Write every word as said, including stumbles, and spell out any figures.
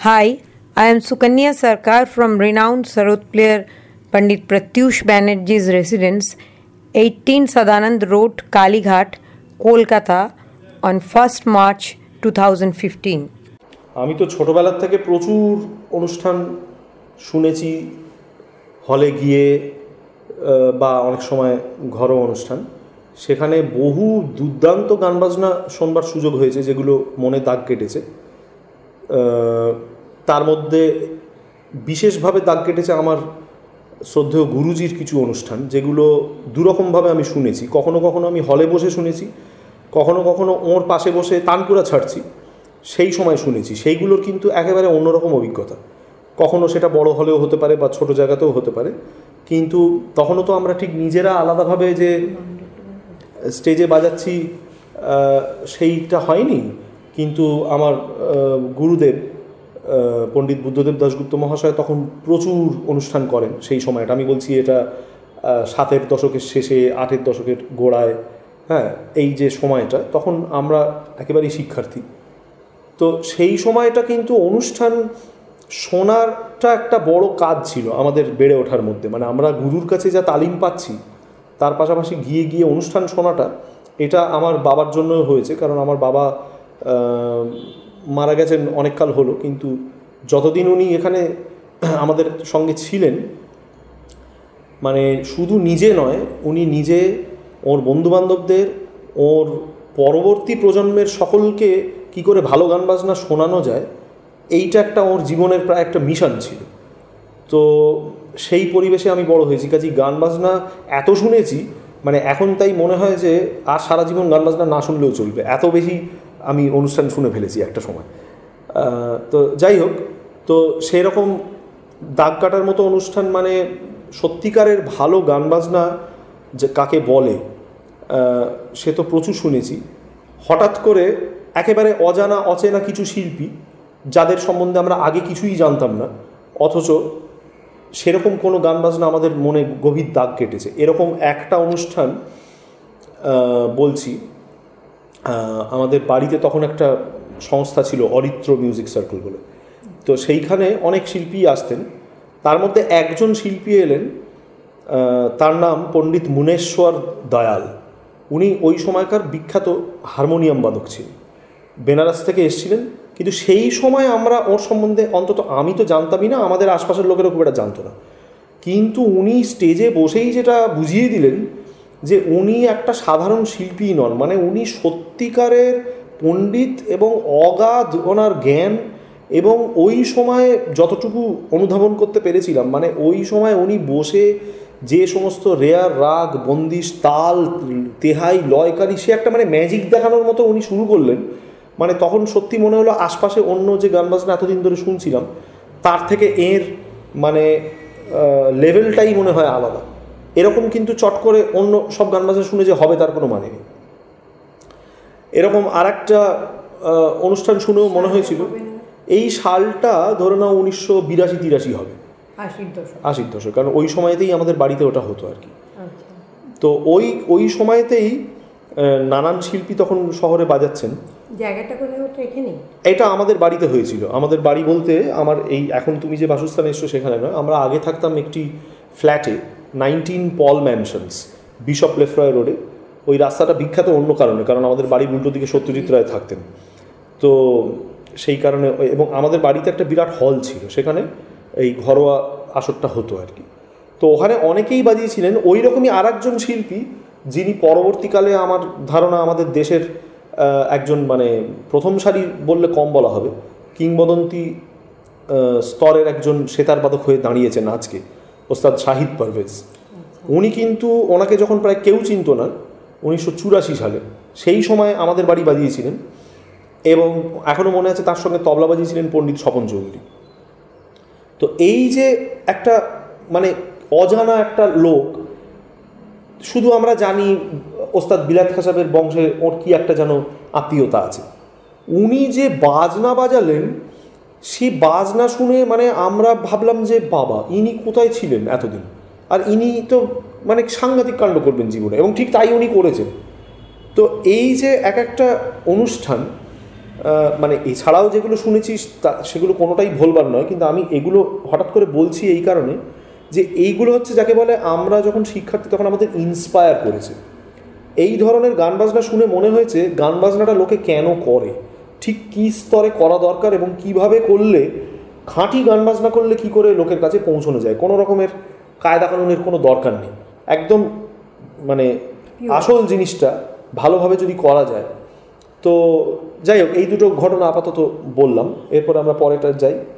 Hi, I am Sukanya Sarkar from renowned sarod player Pandit Pratyush Banerjee's residence, eighteen Sadanand Road, Kalighat, Kolkata on first March twenty fifteen. আমি তো ছোটোবেলার থেকে প্রচুর অনুষ্ঠান শুনেছি, হলে গিয়ে বা অনেক সময় ঘরোয়া অনুষ্ঠান, সেখানে বহু দুর্দান্ত গান বাজনা শোনবার সুযোগ হয়েছে যেগুলো মনে দাগ কেটেছে। তার মধ্যে বিশেষভাবে দাগ কেটেছে আমার শ্রদ্ধেয় গুরুজির কিছু অনুষ্ঠান, যেগুলো দুরকমভাবে আমি শুনেছি। কখনো কখনো আমি হলে বসে শুনেছি, কখনো কখনো ওর পাশে বসে তানপুরা ছাড়ছি সেই সময় শুনেছি। সেইগুলোর কিন্তু একেবারে অন্যরকম অভিজ্ঞতা। কখনো সেটা বড় হলেও হতে পারে বা ছোটো জায়গাতেও হতে পারে, কিন্তু তখনও তো আমরা ঠিক নিজেরা আলাদাভাবে যে স্টেজে বাজাচ্ছি সেইটা হয়নি। কিন্তু আমার গুরুদেব পণ্ডিত বুদ্ধদেব দাশগুপ্ত মহাশয় তখন প্রচুর অনুষ্ঠান করেন সেই সময়টা। আমি বলছি এটা সাতের দশকের শেষে, আটের দশকের গোড়ায়, হ্যাঁ, এই যে সময়টা, তখন আমরা একেবারেই শিক্ষার্থী। তো সেই সময়টা কিন্তু অনুষ্ঠান শোনারটা একটা বড় কাজ ছিল আমাদের বেড়ে ওঠার মধ্যে। মানে আমরা গুরুর কাছে যা তালিম পাচ্ছি, তার পাশাপাশি গিয়ে গিয়ে অনুষ্ঠান শোনাটা, এটা আমার বাবার জন্য হয়েছে। কারণ আমার বাবা মারা গেছেন অনেককাল হলো, কিন্তু যতদিন উনি এখানে আমাদের সঙ্গে ছিলেন, মানে শুধু নিজে নয়, উনি নিজে ওর বন্ধুবান্ধবদের, ওর পরবর্তী প্রজন্মের সকলকে কি করে ভালো গান বাজনা শোনানো যায়, এইটা একটা ওর জীবনের প্রায় একটা মিশন ছিল। তো সেই পরিবেশে আমি বড় হয়েছি, কাজেই গান বাজনা এত শুনেছি, মানে এখন তাই মনে হয় যে আর সারা জীবন গান বাজনা না শুনলেও চলবে, এত বেশি আমি অনুষ্ঠান শুনে ফেলেছি একটা সময়। তো যাই হোক, তো সেই রকম দাগ কাটার মতো অনুষ্ঠান, মানে সত্যিকারের ভালো গান বাজনা যে কাকে বলে সে তো প্রচুর শুনেছি। হঠাৎ করে একেবারে অজানা অচেনা কিছু শিল্পী, যাদের সম্বন্ধে আমরা আগে কিছুই জানতাম না, অথচ সেরকম কোনো গান বাজনা আমাদের মনে গভীর দাগ কেটেছে। এরকম একটা অনুষ্ঠান বলছি, আমাদের বাড়িতে তখন একটা সংস্থা ছিল অরিত্র মিউজিক সার্কেল বলে। তো সেইখানে অনেক শিল্পী আসতেন, তার মধ্যে একজন শিল্পী এলেন, তার নাম পণ্ডিত মুনেশ্বর দয়াল। উনি ওই সময়কার বিখ্যাত হারমোনিয়াম বাদক ছিলেন, বেনারস থেকে এসেছিলেন। কিন্তু সেই সময় আমরা ওর সম্বন্ধে, অন্তত আমি তো জানতামই না, আমাদের আশপাশের লোকেরা খুব একটা জানতো না। কিন্তু উনি স্টেজে বসেই যেটা বুঝিয়ে দিলেন যে উনি একটা সাধারণ শিল্পী নন, মানে উনি সত্যিকারের পণ্ডিত এবং অগাধ ওনার জ্ঞান। এবং ওই সময় যতটুকু অনুধাবন করতে পেরেছিলাম, মানে ওই সময় উনি বসে যে সমস্ত রেয়ার রাগ, বন্দিশ, তাল, তেহাই, লয়কারি, সে একটা মানে ম্যাজিক দেখানোর মতো উনি শুরু করলেন। মানে তখন সত্যি মনে হলো আশপাশে অন্য যে গান বাজনা এতদিন ধরে শুনছিলাম, তার থেকে এর মানে লেভেলটাই মনে হয় আলাদা। এরকম কিন্তু চট করে অন্য সব গান বাজনা শুনে যে হবে তার কোনো মানে নেই। এরকম আর একটা অনুষ্ঠান শুনেও মনে হয়েছিল, এই সালটা ধরে নাও উনিশশো বিরাশি তিরাশি হবে, আশির দশক, কারণ ওই সময়তেই আমাদের বাড়িতে ওটা হতো আর কি। তো ওই ওই সময়তেই নানান শিল্পী তখন শহরে বাজাচ্ছেন। জায়গাটা কোথায় হতো? এখানে এটা আমাদের বাড়িতে হয়েছিল। আমাদের বাড়ি বলতে আমার এই এখন তুমি যে বাসস্থানে এসছো সেখানে নয়, আমরা আগে থাকতাম একটি ফ্ল্যাটে, nineteen Paul mansions, Bishop Lefroy রোডে। ওই রাস্তাটা বিখ্যাত অন্য কারণে, কারণ আমাদের বাড়ির উল্টো দিকে সত্যজিৎ রায় থাকতেন, তো সেই কারণে। এবং আমাদের বাড়িতে একটা বিরাট হল ছিল, সেখানে এই ঘরোয়া আসরটা হতো আর কি। তো ওখানে অনেকেই বাজিয়েছিলেন। ওই রকমই আর একজন শিল্পী, যিনি পরবর্তীকালে আমার ধারণা আমাদের দেশের একজন মানে প্রথম সারি বললে কম বলা হবে, কিংবদন্তি স্তরের একজন সেতার বাদক হয়ে দাঁড়িয়েছেন আজকে, ওস্তাদ শাহিদ পারভেজ। উনি কিন্তু, ওনাকে যখন প্রায় কেউ চিনত না, উনিশশো চুরাশি সালে সেই সময় আমাদের বাড়ি বাজিয়েছিলেন। এবং এখনও মনে আছে তার সঙ্গে তবলা বাজিয়েছিলেন পণ্ডিত স্বপন চৌধুরী। তো এই যে একটা মানে অজানা একটা লোক, শুধু আমরা জানি ওস্তাদ বিলাত খাঁ সাহেবের বংশে ওর কি একটা যেন আত্মীয়তা আছে, উনি যে বাজনা বাজালেন, সেই বাজনা শুনে মানে আমরা ভাবলাম যে বাবা, ইনি কোথায় ছিলেন এতদিন, আর ইনি তো মানে সাংঘাতিক কাণ্ড করবেন জীবনে, এবং ঠিক তাই উনি করেছেন। তো এই যে এক একটা অনুষ্ঠান, মানে এছাড়াও যেগুলো শুনেছিস তা সেগুলো কোনোটাই ভুলবার নয়, কিন্তু আমি এগুলো হঠাৎ করে বলছি এই কারণে যে এইগুলো হচ্ছে যাকে বলে আমরা যখন শিক্ষার্থী তখন আমাদের ইন্সপায়ার করেছে। এই ধরনের গান বাজনা শুনে মনে হয়েছে গান বাজনাটা লোকে কেন করে, ঠিক কী স্তরে করা দরকার এবং কিভাবে করলে খাঁটি গান বাজনা করলে কি করে লোকের কাছে পৌঁছানো যায়। কোনো রকমের কায়দা কানুনের কোনো দরকার নেই, একদম মানে আসল জিনিসটা ভালোভাবে যদি করা যায়। তো যাই হোক, এই দুটো ঘটনা আপাতত বললাম, এরপর আমরা পরেরটা যাই।